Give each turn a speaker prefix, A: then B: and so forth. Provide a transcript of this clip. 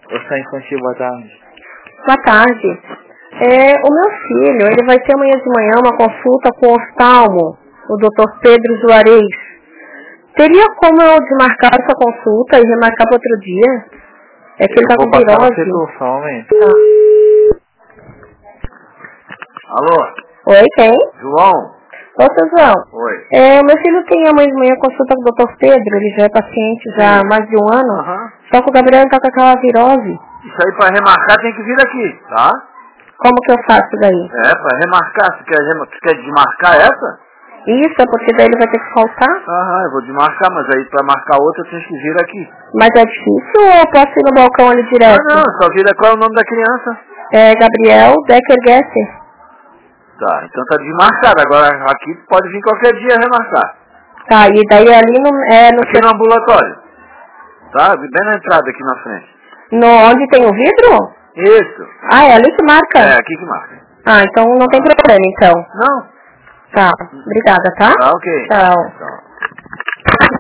A: Hospital Infantil, boa tarde.
B: Boa tarde. O meu filho, ele vai ter amanhã de manhã uma consulta com o oftalmo, o Dr. Pedro Juarez. Teria como eu desmarcar essa consulta e remarcar para outro dia? É que ele tá com virose.
A: Alô?
B: Oi, quem?
A: João?
B: Ô, seu João.
A: Oi.
B: O meu filho tem amanhã de manhã consulta com o Dr. Pedro, ele já é paciente já há mais de um ano. Só que o Gabriel tá com aquela virose.
A: Isso aí pra remarcar tem que vir aqui, tá?
B: Como que eu faço daí?
A: Pra remarcar. Você quer desmarcar essa?
B: Isso, é porque daí ele vai ter que faltar?
A: Eu vou desmarcar, mas aí pra marcar outra eu tenho que vir aqui.
B: Mas é difícil ou eu posso ir no balcão ali direto?
A: Não, só vira qual é o nome da criança.
B: Gabriel Decker Gesser.
A: Tá, então tá desmarcado. Agora aqui pode vir qualquer dia remarcar.
B: Tá, e daí ali no...
A: aqui no ambulatório. Tá? Bem na entrada aqui na frente.
B: Onde tem o vidro?
A: Isso.
B: É ali que marca?
A: É, aqui que marca.
B: Então não tem problema, então.
A: Não.
B: Tá, obrigada, tá?
A: Tá, ok.
B: Tchau.